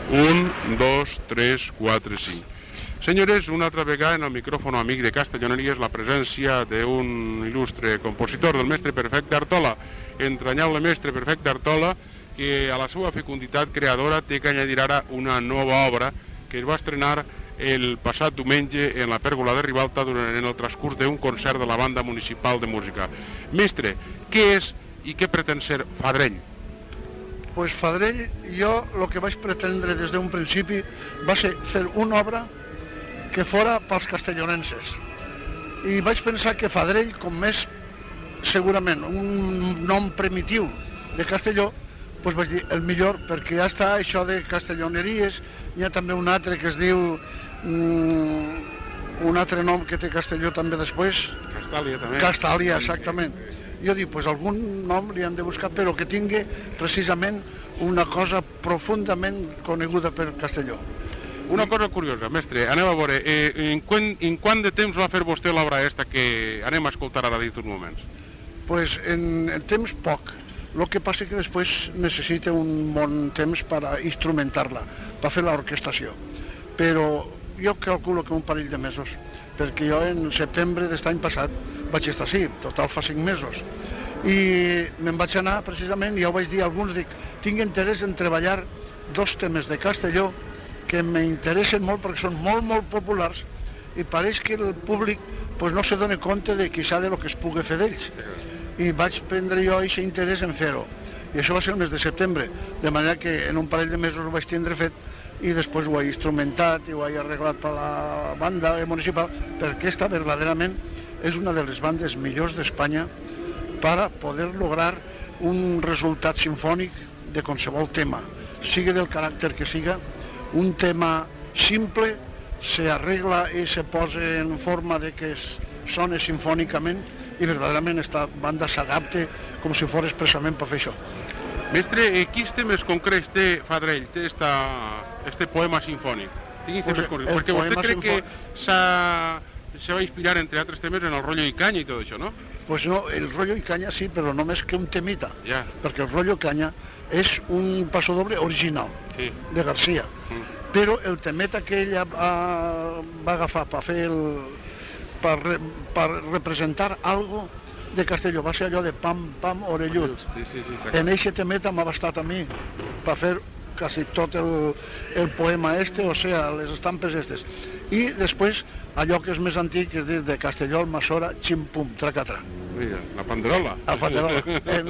1, 2, 3, 4, 5. Senyores, una altra vegada en el micròfon amic de Castelloneries la presència d'un il·lustre compositor, del mestre Perfecte Artola, entranyable mestre Perfecte Artola, que a la seva fecunditat creadora té que añadir ara una nova obra que es va estrenar el passat diumenge en la Pèrgola de Ribalta durant el transcurs d'un concert de la Banda Municipal de Música. Mestre, què és i què pretén ser Fadrell? Pues Fadrell, jo el que vaig pretendre des d'un principi va ser fer una obra que fora pels castellonenses. I vaig pensar que Fadrell, com és segurament un nom primitiu de Castelló, doncs vaig dir el millor, perquè ja està això de castelloneries. Hi ha també un altre que es diu un altre nom que té Castelló també després. Castàlia també. Castàlia, exactament. Jo dic, doncs algun nom li han de buscar, però que tingui precisament una cosa profundament coneguda per Castelló. Una cosa curiosa, mestre, anem a veure, en quant de temps va fer vostè l'obra aquesta que anem a escoltar ara dins d'uns moments? Pues en temps poc. El que passa que després necessita un bon temps per instrumentar-la, per fer l'orquestació. Però jo calculo que un parell de mesos, perquè jo en setembre d'aquest any passat vaig estar així, total fa 5 mesos. I me'n vaig anar precisament, i ja ho vaig dir a alguns, dic, tinc interès en treballar 2 temes de Castelló que m'interessen molt perquè són molt, molt populars i pareix que el públic pues, no se dona compte de quizà de lo que es pugui fer d'ells. I vaig prendre jo aquest interès en fer-ho. I això va ser el mes de setembre, de manera que en un parell de mesos ho vaig tindre fet i després ho he instrumentat i ho he arreglat per la banda municipal, perquè aquesta verdaderament és una de les bandes millors d'Espanya per poder lograr un resultat sinfònic de qualsevol tema, sigui del caràcter que siga. Un tema simple se arregla i se posa en forma de que sona sinfònicament i verdaderament esta banda s'adapta com si fos expressament per fer això. Mestre, quins temes concrets té Fadrell, té este poema sinfònic? Perquè vostè crec que se va inspirar, entre altres temes, en el Rollo i Canya i tot això, no? Pues no, el Rollo i Canya sí, però només que un temita, perquè el Rollo i Canya és un pasodoble original de García, però el temeta que ella va agafar per fer per representar algo de Castelló va ser allò de pam, pam, orellut. En eixe temeta m'ha bastat a mi per fer quasi tot el poema o sigui, les estampes estes. I després allò que és més antic, que és dir, de Castelló, Almassora, xim-pum, traca-tra. Mira, la panderola. La panderola,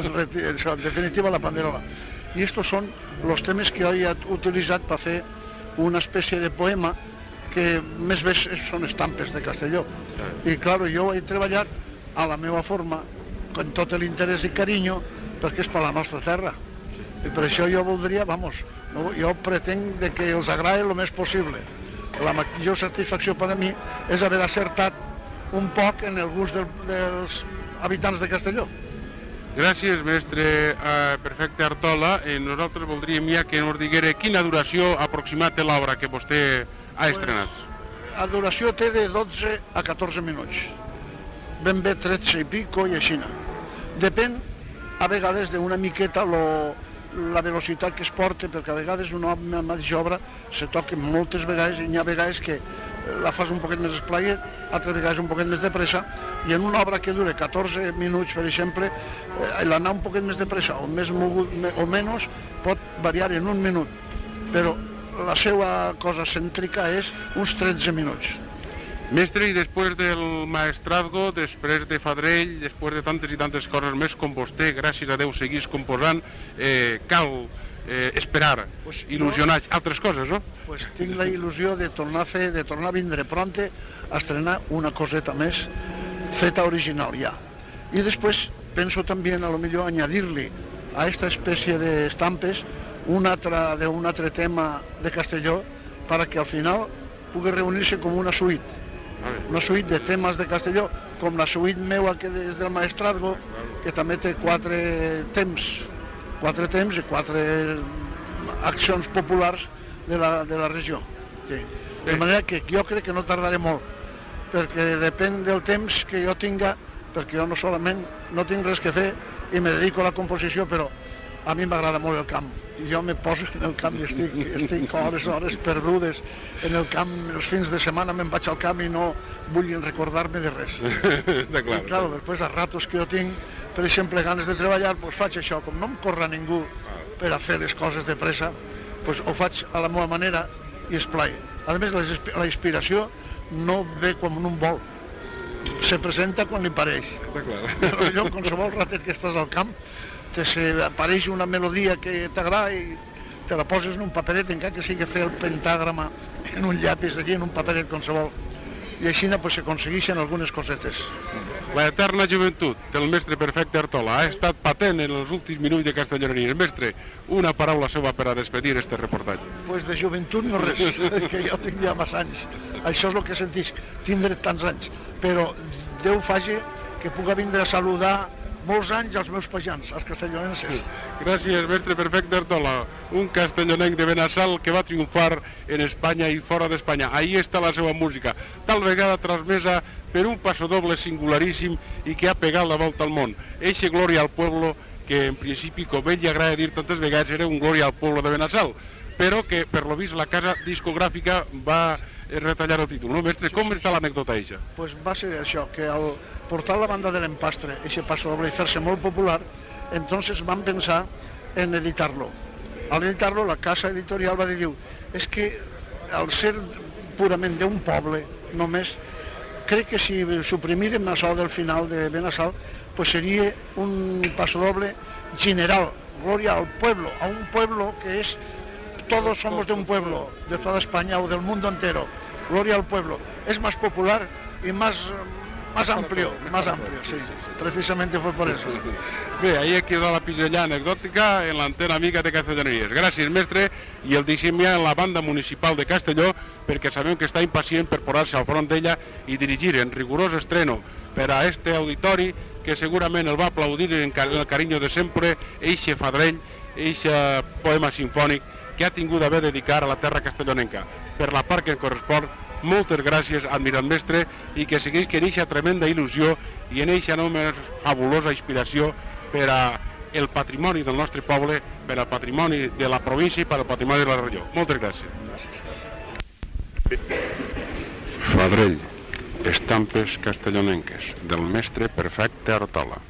en definitiva la panderola. I estos són els temes que jo he utilitzat per fer una espècie de poema que més bé són estampes de Castelló. I clar, jo ho he treballat a la meva forma, amb tot l'interès i carinyo, perquè és per la nostra terra. I per això jo voldria, jo pretenc que els agradi el més possible. La major satisfacció per a mi és haver acertat un poc en el gust dels habitants de Castelló. Gràcies, mestre Perfecte Artola. Nosaltres voldríem ja que ens diguera quina duració aproximat té l'obra que vostè ha estrenat. La duració té de 12 a 14 minuts. Ben bé 13 i pico i així. Depèn a vegades d'una miqueta la velocitat que es porta, perquè a vegades una mateixa obra se toca moltes vegades i hi ha vegades que la fas un poquet més esplaiet, altres vegades un poquet més de pressa, i en una obra que dura 14 minuts, per exemple, l'anar un poquet més de pressa o més mogut o menys pot variar en un minut, però la seva cosa cèntrica és uns 13 minuts. Mestre, i després del maestrazgo, després de Fadrell, després de tantes i tantes coses més com vostè, gràcies a Déu, seguís composant, cal esperar, il·lusionats, altres coses, no? Pues tinc la il·lusió de tornar a fer, de tornar a vindre pronte a estrenar una coseta més feta original ja. I després penso també a lo millor añadir-li a aquesta espècie d'estampes un altre tema de Castelló perquè al final pugui reunir-se com una suite de temes de Castelló, com la suite meua que és del maestrazgo, que també té 4 temps i 4 accions populars de la regió. De manera que jo crec que no tardaré molt, perquè depèn del temps que jo tinga, perquè jo no tinc res que fer i me dedico a la composició, però a mi m'agrada molt el camp. jo me poso en el camp i estic hores perdudes en el camp, els fins de setmana me'n vaig al camp i no vull recordar-me de res. Està clar. I clar, després a ratos que jo tinc, per exemple, ganes de treballar, doncs faig això, com no em corre ningú per a fer les coses de pressa, doncs ho faig a la meva manera i esplai. A més, la inspiració no ve com en un vol, se presenta quan li pareix. Està clar. Allò, qualsevol ratet que estàs al camp, apareix una melodia que t'agrada i te la poses en un paperet, encara que sigui fer el pentàgrama en un llapis allí, en un paperet qualsevol. I així s'aconsegueixen algunes cosetes. La eterna joventut del mestre Perfecte Artola ha estat patent en els últims minuts de Castelloneria. Mestre, una paraula seva per a despedir este reportatge. Pues de joventut no res, que jo tinc ja massa anys. Això és el que sentís, tindre tants anys. Però Déu faci que puga vindre a saludar molts anys als meus pajans, als castellonenses. Gràcies, mestre Perfecte Artola, un castellonenc de Benassal que va triomfar en Espanya i fora d'Espanya. Ahí està la seva música, tal vegada transmesa per un passadoble singularíssim i que ha pegat la volta al món. Eixe Glòria al Pueblo, que en principi, com ell li agrada dir tantes vegades, era un Glòria al Pueblo de Benassal, però que, per lo vist, la casa discogràfica va retallar el títol. No, mestre, com està l'anècdota eixa? Pues va ser això, que al portar la banda de l'Empastre, eixe paso doble, i fer-se molt popular, entonces van pensar en editar-lo. Al editar-lo, la casa editorial va dir, és que al ser purament d'un poble, només, crec que si suprimírem això del final de Benassal, pues seria un paso doble general, Gloria al Pueblo, a un pueblo que es, todos somos de un pueblo, de toda España o del mundo entero. Gloria al Pueblo. Es más popular y más amplio, sí. Precisamente fue por eso. Bé, ahí queda la pinzellada anecdòtica en l'antena amiga de Castelloneries. Gràcies, mestre, i el deixem ja en la banda municipal de Castelló, perquè sabem que està impacient per posar-se al front d'ella i dirigir en rigorós estreno per a este auditori que segurament el va aplaudir en el carinyo de sempre, eixe fadrell, eixe poema sinfònic que ha tingut d'haver dedicar a la terra castellonenca. Per la part que em correspon, moltes gràcies, admirat mestre, i que segueix en eixa tremenda il·lusió i en eixa només fabulosa inspiració per a el patrimoni del nostre poble, per al patrimoni de la província i per al patrimoni de la regió. Moltes gràcies. Fadrell, estampes castellonenques, del mestre Perfecte Artola.